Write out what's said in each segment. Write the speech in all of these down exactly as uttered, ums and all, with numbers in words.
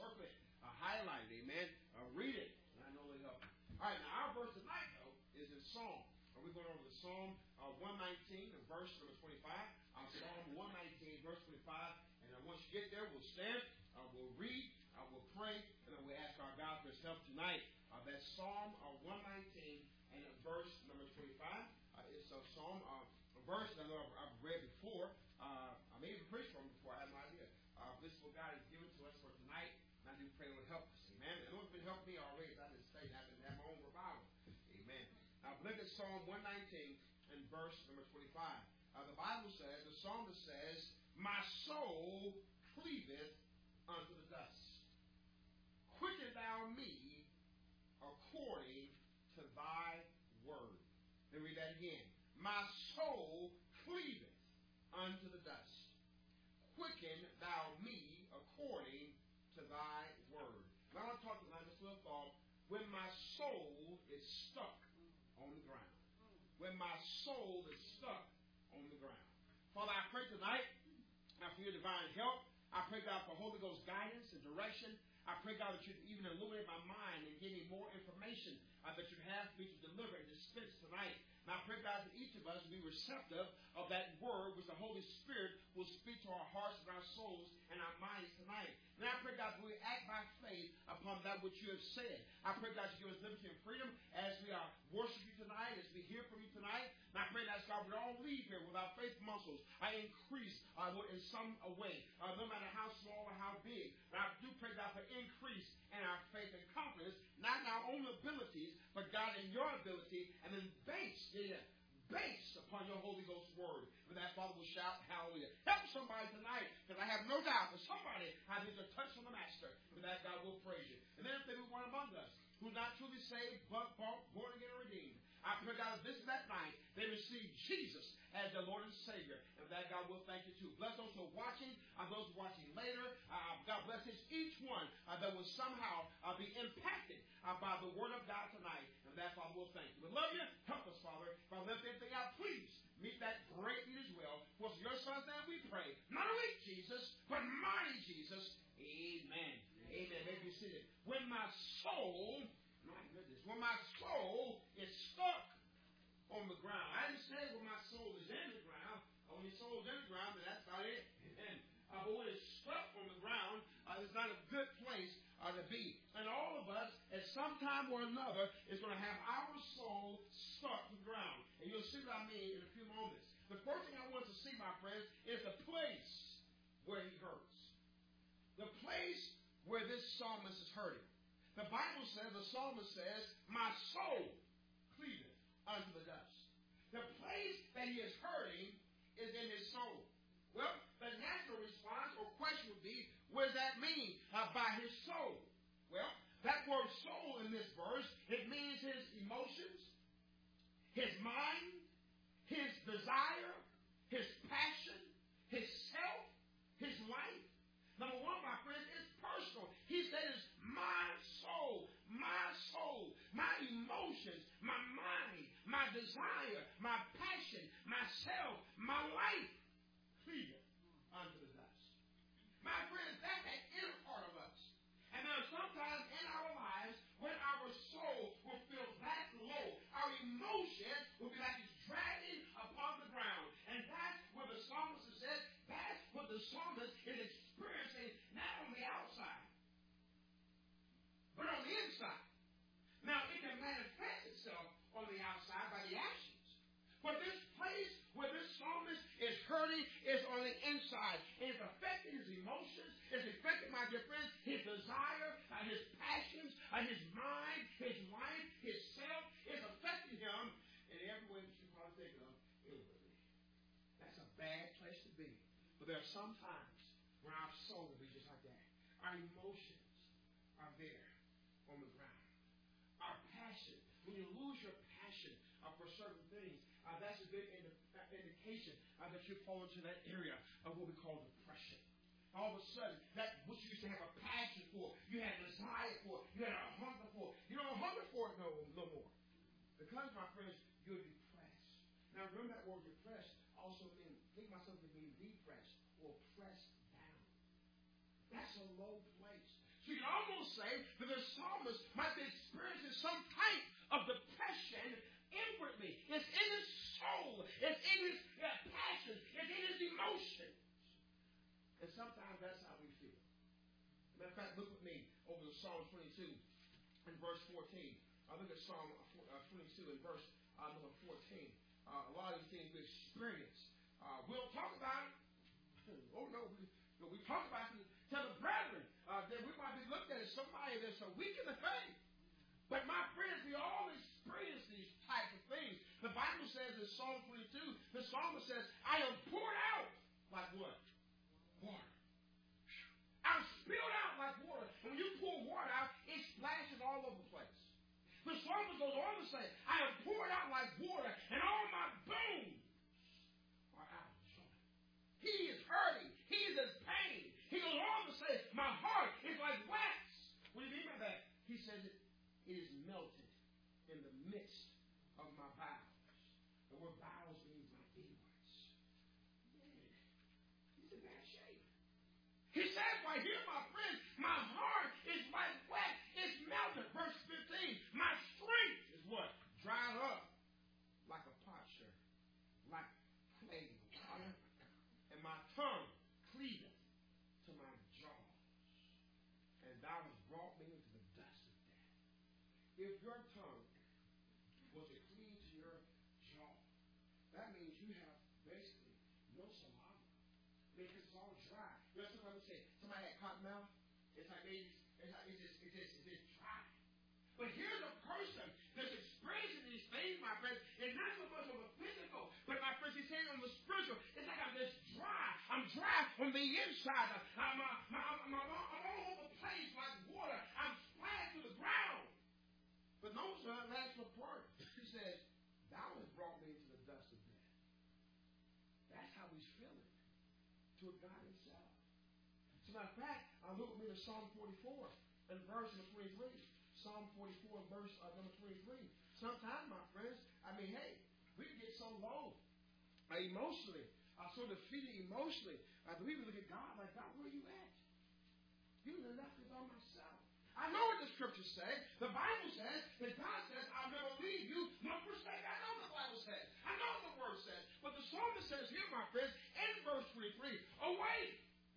circle it, uh, highlight it, amen. Uh, read it, and I know it'll help you. All right, now our verse tonight, though, is in Psalm. Uh, we're going over the Psalm uh, one nineteen, verse number twenty-five. Uh, Psalm one nineteen, verse twenty-five. And uh, once you get there, we'll stand, uh, we'll read, uh, we'll pray, and then we'll ask our God for his help tonight. Uh, that's Psalm uh, one nineteen and uh, verse number twenty-five. Uh, it's a Psalm, uh, a verse that I know I've, I've read before. Uh, I may even preached from before. I have no idea. Uh, this is what God has given to us for tonight. And I do pray it will help us. Amen. And it's been helping me already. I didn't say that. I didn't have my own revival. Amen. Now, look at Psalm one nineteen and verse number twenty-five. Uh, the Bible says, the psalmist says, my soul cleaveth unto the dust. Quicken thou me according to thy word. Let me read that again. My soul cleaveth unto the dust. Quicken thou me according to thy word. Now I want to talk tonight, this little thought. When my soul is stuck on the ground. When my soul is stuck on the ground. Father, I pray tonight now for your divine help. I pray, God, for Holy Ghost guidance and direction. I pray, God, that you'd even illuminate my mind and give me more information uh, that you'd have me to deliver and dispense tonight. And I pray, God, that each of us be receptive of that word which the Holy Spirit will speak to our hearts and our souls and our minds tonight. And I pray, God, that we act by faith upon that which you have said. I pray, God, that you give us liberty and freedom as we are worshiping you tonight, as we hear from you tonight. And I pray that, God, we all leave here with our faith muscles. I increase uh, in some way, uh, no matter how small or how big. And I do pray, God, for increase in our faith and confidence, not in our own abilities, but, God, in your ability, and then based, yeah, based upon your Holy Ghost word. With that, Father, will shout, hallelujah. Help somebody tonight, because I have no doubt that somebody has a touch from the Master. With that, God will praise you. And then if there be one among us who's not truly saved, but born again and redeemed, I pray, God, that this is that night they receive Jesus as their Lord and Savior. And that, God, will thank you too. Bless those who are watching, uh, those who are watching later. Uh, God bless each one uh, that will somehow uh, be impacted uh, by the word of God tonight. And that, Father, will thank you. We love you. Help us, Father. Father, lift everything out. Please meet that great need as well. For your son's name we pray. Not only Jesus, but mighty Jesus. Amen. Amen. Maybe you see it. When my soul, my goodness, when my soul is stuck on the ground. I didn't say when my soul is in the ground. When your soul is in the ground, then that's about it. And, uh, but when it's stuck on the ground, uh, it's not a good place uh, to be. And all of us, at some time or another, is going to have our soul stuck to the ground. And you'll see what I mean in a few moments. The first thing I want to see, my friends, is the place where he hurts. The place where this psalmist is hurting. The Bible says, the psalmist says, my soul cleaveth unto the dust. The place that he is hurting is in his soul. Well, the natural response or question would be, what does that mean uh, by his soul? Well, that word soul in this verse, it means his emotions, his mind, his desire, his passion, his self, his life. Number one, my friends, is personal. He says, my soul, my soul, my emotions, my mind, my desire, my passion, myself, my life, cleaveth unto the dust. My friends, that's that inner part of us. And there are sometimes in our lives when our soul will feel that low. Our emotion will be like it's dragging upon the ground. And that's what the psalmist says. That's what the psalmist is experiencing, not on the outside, but on the inside. Now, it can manifest itself on the outside by the actions. But this place where this psalmist is hurting is on the inside. It's affecting his emotions. It's affecting, my dear friends, his desire, uh, his passions, uh, his mind, his life, his self. It's affecting him in every way that you probably think of inwardly. That's a bad place to be. But there are some times when our soul will be just like that. Our emotions are there on the ground. Our passion, when you lose your passion uh, for certain things, uh, that's a good indi- uh, indication uh, that you fall into that area of what we call depression. All of a sudden, that what you used to have a passion for, you had a desire for, you had a hunger for, you don't hunger for it no, no more. Because, my friends, you're depressed. Now, remember that word depressed also means, think myself to being depressed or pressed down. That's a low place. So you can almost say that the psalmist might be experiencing some type of depression inwardly. It's in his soul. It's in his uh, passions. It's in his emotions. And sometimes that's how we feel. Matter of fact, look with me over to Psalm twenty-two and verse fourteen. I look at Psalm twenty-two and verse uh, number fourteen. Uh, a lot of these things we experience. Uh, we'll talk about it. Oh, no. We, no, we talk about it. Tell the brethren uh, that we might be looked at as somebody that's a weak in the faith. But my friends, we all experience these types of things. The Bible says in Psalm twenty-two, the psalmist says, I am poured out like what? Water. I'm spilled out like water. And when you pour water out, it splashes all over the place. The psalmist goes on to say, I am poured out like water, and all my bones are out of joint. He is hurting. He is in pain. He goes on to say, my heart is like wax. What do you mean by that? He says it, it is melted in the midst of my bowels. The word bowels means my inwards. Man, he's in bad shape. He says right here, my friend, my heart is like wax. It's melted. Verse fifteen. My strength is what? Dried up like a potsherd, like clay water. And my tongue cleaveth to my jaws. And thou hast brought me into the dust of death. If your tongue was to cleave to your jaw, that means you have basically no saliva. Because it's all dry. You know, somebody say, somebody had cotton mouth. It's like they, it's, like, it's just, it's just, it's just dry. But here's a person that's experiencing these things, my friends. It's not so much on the physical, but my friends, he's saying on the spiritual. It's like I'm just dry. I'm dry on the inside. I'm, I'm, I'm, I'm, I'm all over the place like water. I'm splashed to the ground. But notice the last part. He says, thou hast brought me into the dust of death. That's how he's feeling to God himself. As a matter of fact, I look with me to Psalm forty-four and verse number twenty-three. Psalm forty-four and verse uh, number twenty-three. Sometimes, my friends, I mean, hey, we can get so low uh, emotionally, uh, so defeated emotionally. Uh, we can look at God like, God, where are you at? You left me by myself. I know what the scriptures say. The Bible says that God says, I'll never leave you nor forsake. I know what the Bible says. I know what the word says. But the psalmist says here, my friends, in verse twenty-three, awake.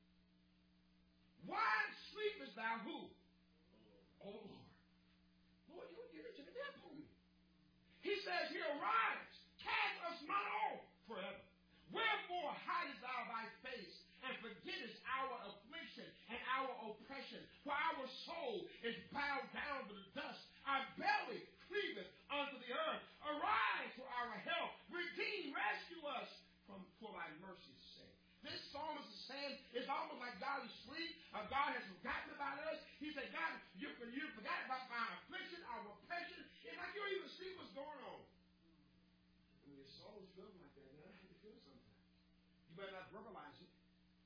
Why sleepest thou who? Oh, Lord. Lord, you give it to the devil. He says here, arise, cast us not off forever. Wherefore hidest thou thy face, and forgettest our affliction and our oppression? For our soul is bowed down to the dust. Our belly cleaveth unto the earth. Arise for our help. Redeem, rescue us from for thy mercy's sake. This psalmist is saying it's almost like God is asleep. Uh, God has forgotten about us. He said, God, you, you forgot about my affliction, our oppression. It's like you don't even see what's going on. When your soul is feeling like that, that's how you feel sometimes. You better not verbalize it.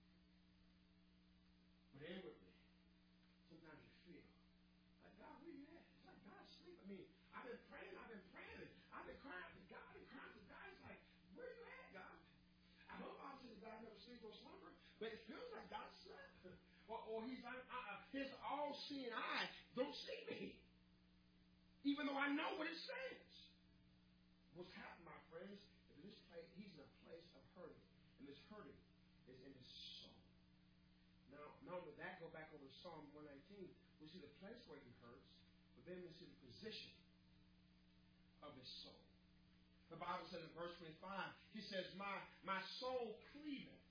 But inwardly, sometimes you feel like, God, where you at? It's like God's asleep. I mean, I've been praying, I've been praying. I've been crying to God and crying to God. It's like, where you at, God? I hope obviously God never sleeps or slumber, but it feels like God slept. or, or he's like, uh, his all-seeing eye don't see me. Even though I know what it says. What's happened, my friends, is in this place, he's in a place of hurting. And this hurting is in his soul. Now, not only that, go back over to Psalm one nineteen. We see the place where he hurts, but then we see the position of his soul. The Bible says in verse twenty-five, he says, My, my soul cleaveth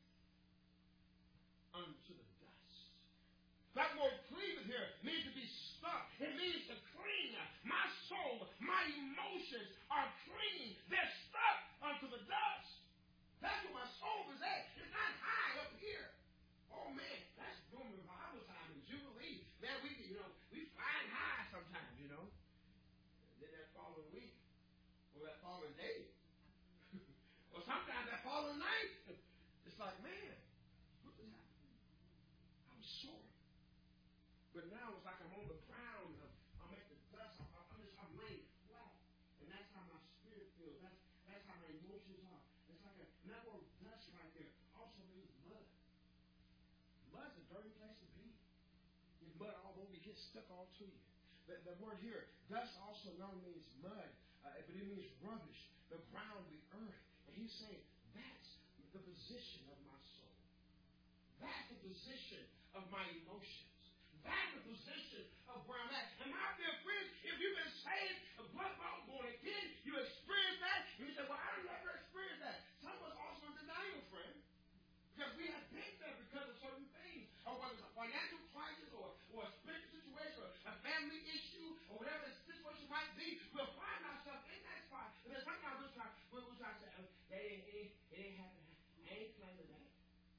unto the dust. That word cleaveth here means to be stuck. It means to cling. My soul, my emotions are clinging. They're stuck unto the dust. That's where my soul is at. It's not high up here. Oh, man, that's during revival time in Jubilee. Man, we, you know, we flying high sometimes, you know. And then that following week, or that following day, or sometimes that following night, it's like, man, what is happening? I'm sore. But now it's like I'm on the ground. I'm, I'm at the dust. I'm, I'm just, I'm laying flat. And that's how my spirit feels. That's, that's how my emotions are. It's like a, and that word dust right there also means mud. Mud's a dirty place to be. There's mud all movie gets stuck all to you. The, the word here, dust also not only means mud, uh, but it means rubbish, the ground, the earth. And he's saying, that's the position of my soul. That's the position of my emotions. That's the position of where I'm at. And my dear friends, if you've been saved, blood bought, born again, you experience that, and you say, well, I don't never experience that. Some of us also in denial, friend. Because we have been there because of certain things. Or whether it's a financial crisis or, or a spiritual situation or a family issue or whatever the situation might be, we'll find ourselves in that spot. And then sometimes we'll try, we'll, we'll try to say, oh, that ain't, it ain't, it ain't happening. I ain't claiming that.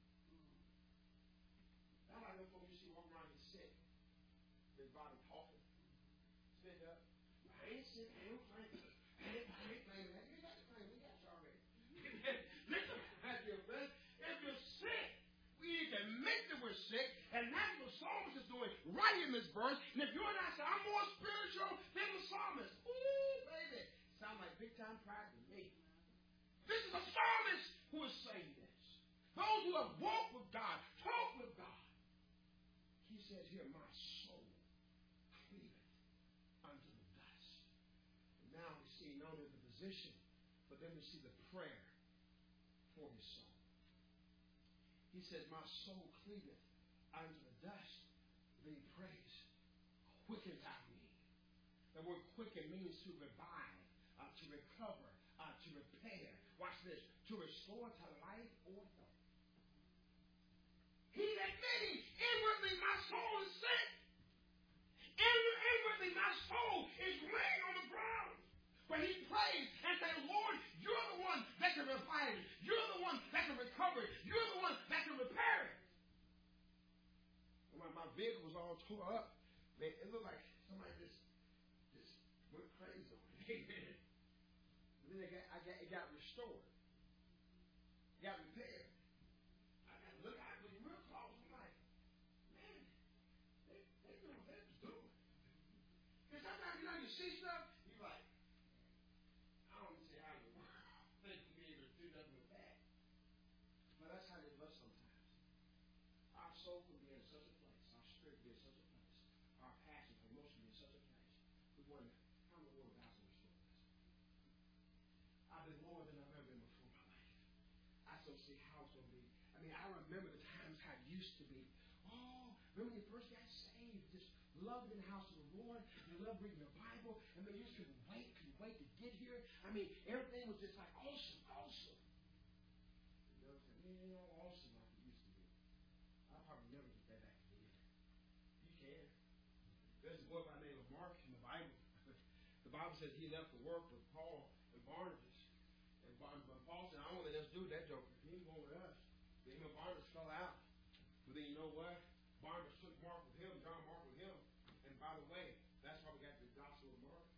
That's like those folks you see walking around and sick. Their body coughing. Spit up. I ain't sick. I ain't claiming it. I ain't, I ain't claiming that. You got to claim it. We got you already. Listen, my dear friend. If you're sick, we need to admit that we're sick, and that's what the psalmist is doing right in this verse. And if you and I say, I'm more spiritual than the psalmist, ooh, baby, sound like big time pride to me. This is a psalmist who is saying this. Those who have walked with God, talked with God. He says here, my soul cleaveth unto the dust. And now we see not only the position, but then we see the prayer for his soul. He says, my soul cleaveth unto the dust. Then he prays, quicken thou me. The word quicken means to revive, uh, to recover, uh, to repair. Watch this. To restore to life or health. He's admitting, inwardly my soul is sick. Inwardly my soul is laying on the ground. But he prays and says, Lord, you're the one that can revive it. You're the one that can recover it. You're the one that can repair it. And when my vehicle was all tore up, man, it looked like somebody just, just went crazy on it. Amen. But then it got, I got, it got restored. It got repaired. I got to look at it with real close. I'm like, man, they, they knew what they was doing. And sometimes, you know, you see stuff, you're like, I don't see how in the world they can be able to do nothing with that. But that's how they live sometimes. Our soul can be in such a place. Our spirit can be in such a place. Our passion, our emotion be in such a place. We wonder, how in the world God's going to restore this? I've been more than I've ever been before in my life. I still see how it's going to be. I mean, I remember the times how it used to be. Oh, remember when you first got saved, just loved in the house of the Lord. You loved reading the Bible. And then you just couldn't wait, couldn't wait to get here. I mean, everything was just like awesome, awesome. You know what I'm saying? It ain't all awesome like it used to be. I'll probably never get that back again. You can. There's a boy by the name of Mark in the Bible. The Bible says he left to work with Paul and Barnabas. And Paul said, I don't want to let us do that joker. He ain't going with us. Then him and Barnabas fell out. But then you know what? Barnabas took Mark with him, John Mark with him. And by the way, that's how we got the gospel of Mark.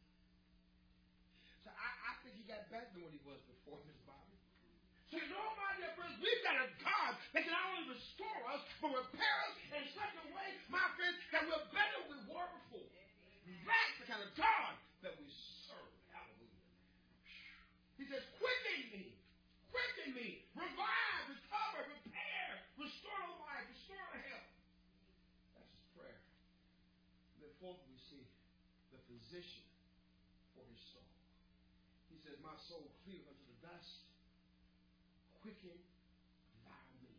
So I, I think he got better than what he was before in this Bible. So you know, my dear friends, we've got a God that can not only restore us, but repair us in such a way, my friends, that we're better than we were before. That's the kind of God that we serve. Hallelujah. He says, quicken me. Quicken me. Revive, recover, repair, restore to life, restore to health. That's his prayer. And then fourth, we see the physician for his soul. He says, my soul cleaveth unto the dust. Quicken thou me.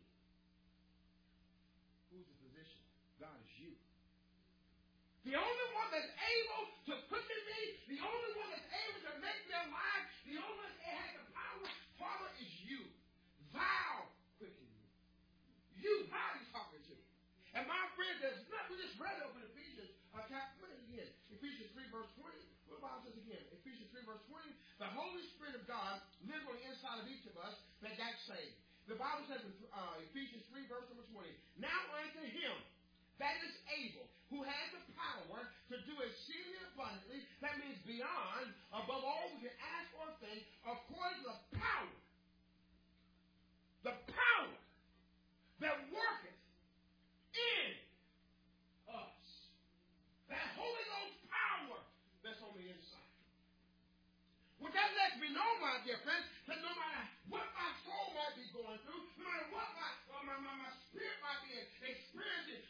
Who's the physician? God is you. The only one that's able to quicken me, the only one that's able to make me alive, the only one that has the power, Father, is you. Thou quicken me. You, how he's talking to you. And my friend, there's nothing, we just read it over in Ephesians, uh, chapter, what is it again? Ephesians three, verse twenty. What the Bible says again? Ephesians three, verse twenty. The Holy Spirit of God lives on the inside of each of us that got saved. The Bible says in uh, Ephesians three, verse number twenty. Now unto him that is able, who has the power to do exceedingly abundantly, that means beyond, above all we can ask or think, according to the power, the power that worketh in us. That Holy Ghost power that's on the inside. What that lets me know, my dear friends, that no matter what my soul might be going through, no matter what my, my, my, my spirit might be experiencing,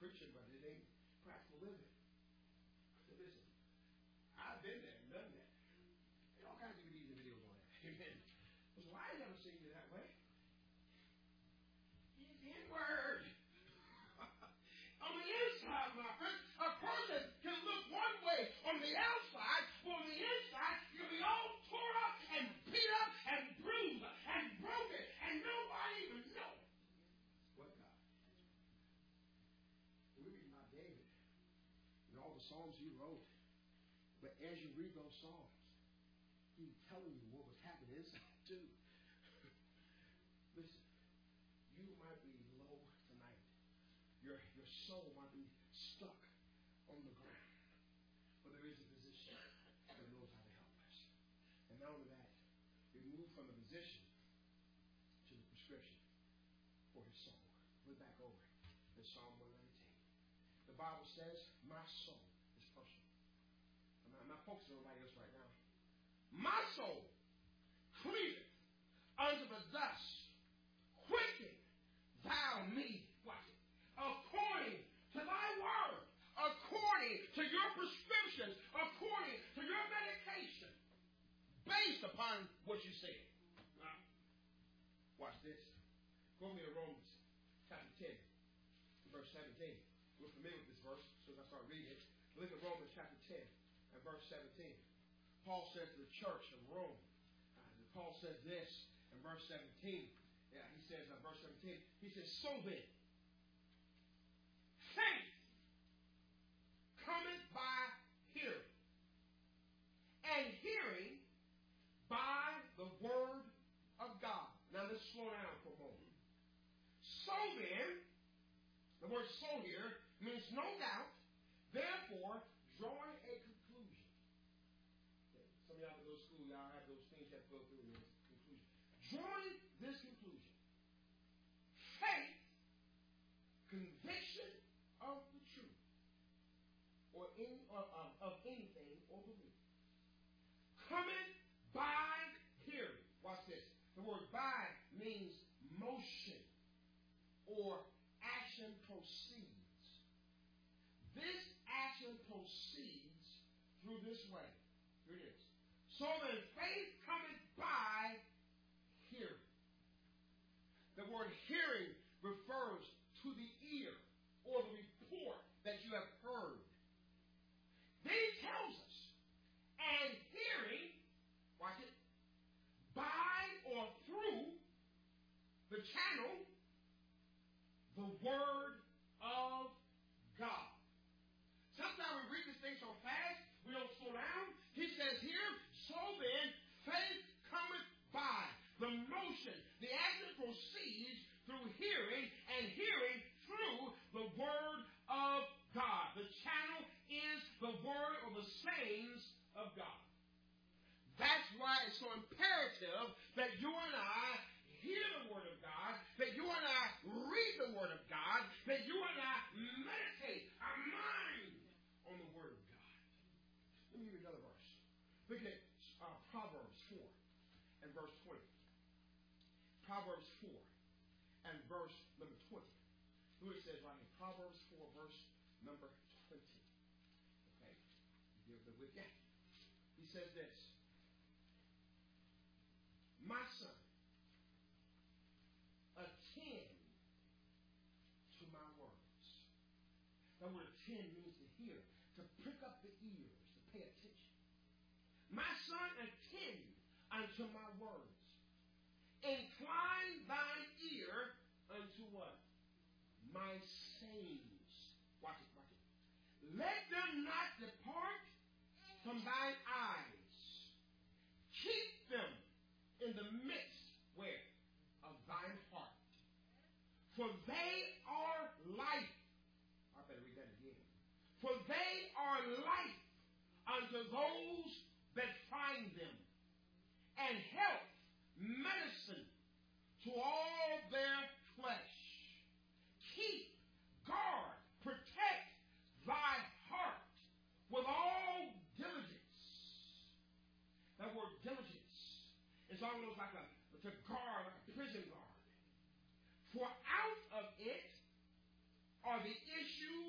preaching, but it ain't practical living. Listen, I've been there and done that. There all kinds of D V Ds and videos on that. Amen. So I ain't never seen you that way. He's the N-word. On the inside, my friend, a person can look one way on the outside, but on the inside, you'll be all tore up and beat up and bruised and broken, and nobody even knows. What God? We read about David and all the songs he wrote, but as you read those songs, he's telling you what was happening inside too. Listen, you might be low tonight. Your, your soul might be stuck on the ground. But there is a physician that knows how to help us. And not only that, we move from the physician to the prescription for his soul. Look back over in Psalm one nineteen. The Bible says, my soul is personal. I'm not focusing on anybody else right now. My soul cleaveth unto the dust. Quicken thou me. Watch it. According to thy word, according to your prescriptions, according to your medication, based upon what you said. Now, watch this. Go with me to Romans chapter ten, verse seventeen. We're familiar with this verse, so as I start reading it. Look at Romans chapter ten and verse seventeen. Paul says to the church of Rome, uh, Paul says this in verse seventeen. Yeah, he says in uh, verse seventeen, he says, so then, faith cometh by hearing, and hearing by the word of God. Now let's slow down for a moment. So then, the word so here means no doubt, therefore, drawing a conclusion. Okay. Some of y'all that go to school, y'all have those things you have to go through in this conclusion. Drawing this conclusion. Faith, conviction of the truth, or in or of, of anything or belief, coming by hearing. Watch this. The word by means motion or action proceeds. This action proceeds through this way. Here it is. So then faith cometh by hearing. The word hearing refers to the ear or the report that you have heard. Then he tells us, and hearing, watch it, by or through the channel, the word of God. Sometimes we read this thing so fast, we don't slow down. He says here, so then, faith cometh by. The motion, the action proceeds through hearing, and hearing through the word of God. The channel is the word or the sayings of God. That's why it's so imperative that you and I hear the word of God, that you and I read the word of God, that you and I meditate our mind on the word of God. Let me give you another verse. Look at uh, Proverbs four and verse twenty. Proverbs four and verse number twenty. Look what it says right here. Proverbs four, verse number twenty. Okay? Give it with you. He says this. My son, attend to my words. That word attend means to hear, to prick up the ears, to pay attention. My son, attend unto my words. Incline thine ear unto what? My sayings. Watch it, watch it. Let them not depart from thine eyes. Keep them in the midst, where? Of thine heart. For they are life. I better read that again. For they are life unto those that find them, and health, medicine to all their flesh. Keep, guard, protect thy heart with all diligence. That word diligence is almost like a, to guard, like a prison guard. For out of it are the issues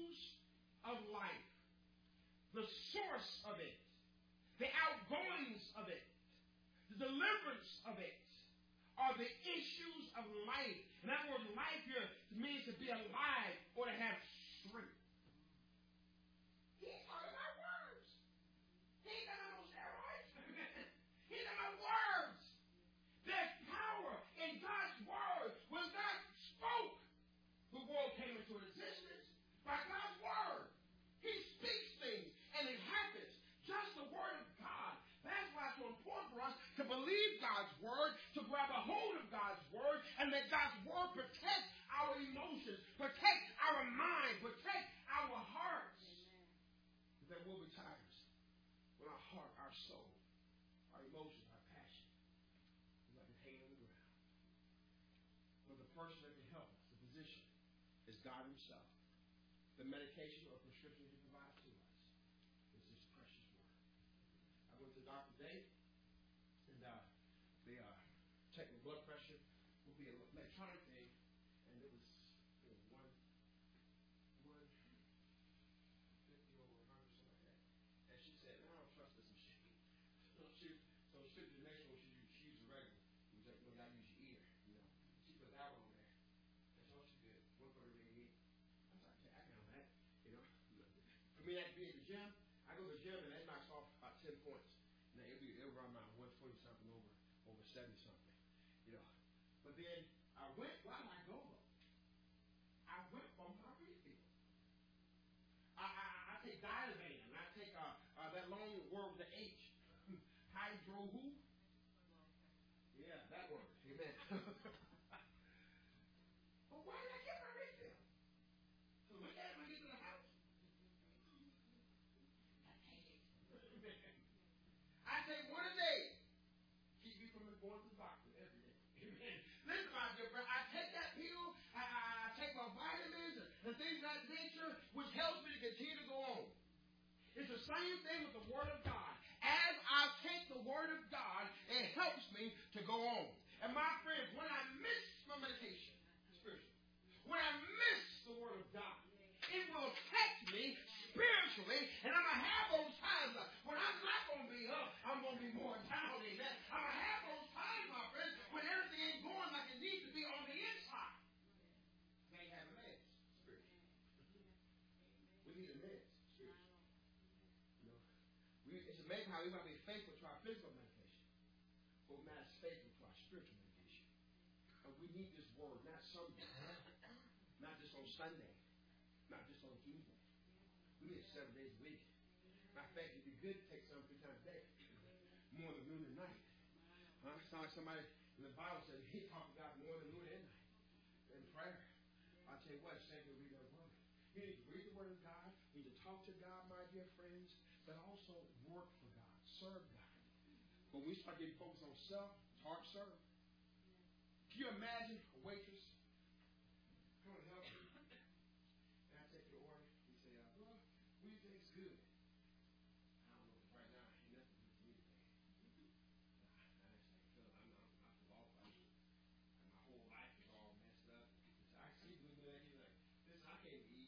the source of it, the outgoings of it, the deliverance of it, are the issues of life. In other words, life here means to be alive or to have strength. He's talking about words. He ain't got no steroids. He's talking about words. There's power in God's word. When God spoke, the world came into existence by God's word. He speaks things and it happens. Just the word of God. That's why it's so important for us to believe God's word, to grab a hold of God's word, and let God's word protect our emotions, protect our mind, protect our hearts. There will be times when our heart, our soul, our emotions, our passion is like a hanging on the ground. But the person that can help us, the physician, is God himself. The medication or prescription he provides to us is his precious word. I went to the doctor today, and uh, they uh, checked my blood pressure. It will be an electronic thing, and it was, it was one, one fifty over one hundred, something like that. And she said, "I don't trust this machine." So she, so she took the next one. She used, she used a regular. She was like, "No, I use your ear." You know, she put that one on there. That's all she did. One for the ring. I was like, "Okay, I can handle that." You know, for me, that to be at the gym, I go to the gym and that knocks off about ten points. Now it'll be it'll run around one twenty something over over seventy something. You know, but then I went. Why did I go though? I went for my refill. I I, I take Diavan. I take uh, uh that long word with the H. Hydro who? Yeah, that word. Amen. But why did I get my refill? So look at it when I get to the house. I take one a day. Keep me from going to the doctor every day. Amen. Listen, my dear friend, I take that pill, I, I, I take my vitamins and, and things of that nature, which helps me to continue to go on. It's the same thing with the Word of God. As I take the Word of God, it helps me to go on. And my friends, when I miss my medication, spiritually, when I miss the Word of God, it will affect me spiritually, and I'm going to have those times when I'm not going to be up, I'm going to be more down than that. I'm going to have those times, my friends, when everything ain't going like it needs to be on the inside. They have meds spiritually. We need a meds spiritually. You know, we, it's amazing how we might be faithful to our physical medication, but we're not as faithful to our spiritual medication. And we need this word, not Sunday, not just on Sunday, not just on Tuesday. We need it seven days a week. Matter of fact, it'd be good to take some three times a day, morning, noon, and night. Huh? It's not like somebody in the Bible said he talked to God morning, noon, and night in prayer. I'll tell you what, it's saying to read that word. You need to read the word of God. You need to talk to God, my dear friends, but also work for God, serve God. When we start getting focused on self, it's hard to serve. Can you imagine a waitress coming to help you? And I take your order. You say, uh, well, what do you think's good? I don't know, because right now, ain't nothing good to me today. Nah, I just ain't feeling, I'm not, I'm not off. I'm, and my whole life is all messed up. So I see you looking at you like, listen, I can't eat.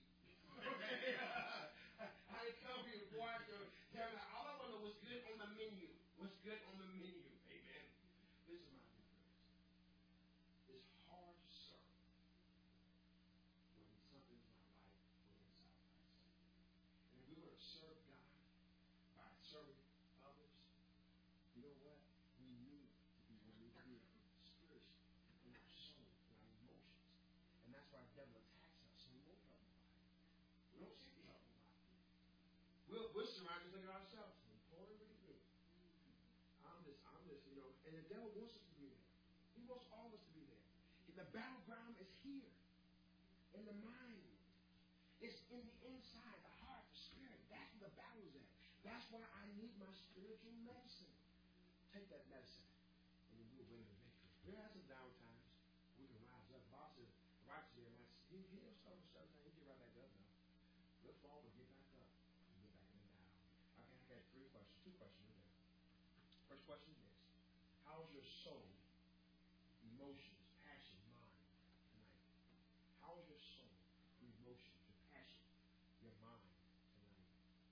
I didn't come here before I could tell me, all I want to know what's good on the menu. What's good on the menu. Amen. Listen, my dear friends. It's hard to serve when something's not right on the inside of us. And if we were to serve God by serving others, you know what? We need to be where we need to be spiritually, in our soul, in our emotions. And that's why the devil attacks us, and we won't help nobody. We don't seek to help nobody. We'll, we'll surround just look at ourselves. We're totally really good. I'm just, I'm just, you know, and the devil wants us to be there. He wants all of us to be there. And the battleground is here, in the mind. It's in the inside, the heart, the spirit. That's where the battle's at. That's why I need my spiritual medicine. Take that medicine, and then we'll win the victory. We have some down times. We can rise up. Bob said, right here, and he, he'll start with certain things. He get right back up now. We'll fall, but get back up. And get back in the battle. Okay, I got three questions. Two questions there. First question is this. How is your soul, emotions, passion, mind tonight? How is your soul, your emotions, your passion, your mind tonight?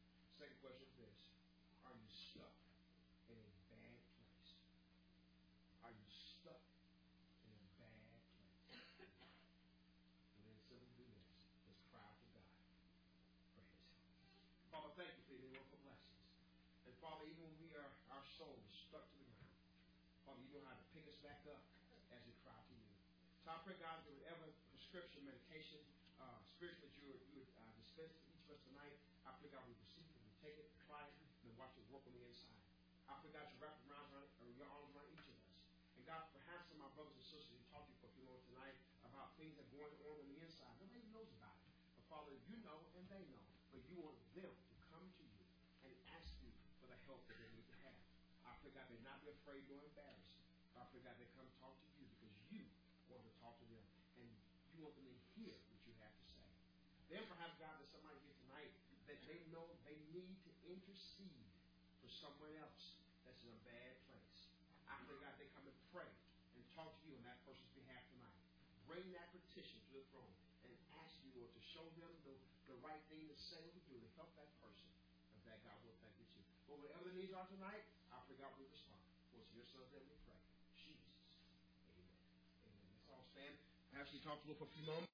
second question is this. Are you stuck in a bad place? Are you stuck in a bad place? And then simply do this. Let's cry out to God for his help. Father, thank you for your wonderful blessings. And Father, even when we are, our soul is stuck to the ground, Father, you know how to pick us back up as we cry to you. So I pray, God, that whatever prescription, medication, uh, spiritual that you would, you would uh, dispense to each of us tonight, I pray, God, we receive it, we take it, try it, and then watch it work on the inside. I pray, God, you wrap your arms around, or your arms around each of us. And God, perhaps some of my brothers and sisters, you talked to you for a few moments tonight about things that are going on on the inside. Nobody knows about it. But Father, you know and they know. But you want them to come to you and ask you for the help that they need to have. I pray, God, they not be afraid nor embarrassed. But I pray, God, they come talk to you because you want to talk to them. And you want them to hear what you have to say. Then perhaps, God, there's somebody here tonight that they know they need to intercede for someone else that's in a bad place. I pray, God, they come and pray and talk to you on that person's behalf tonight. Bring that petition to the throne and ask you, Lord, to show them the, the right thing to say or to do to help that person. And that God will thank you too. But whatever the needs are tonight, I pray God will respond. For it's in your son's name we pray. Jesus. Amen. Amen. Let's all stand. I actually talked to you for a few moments.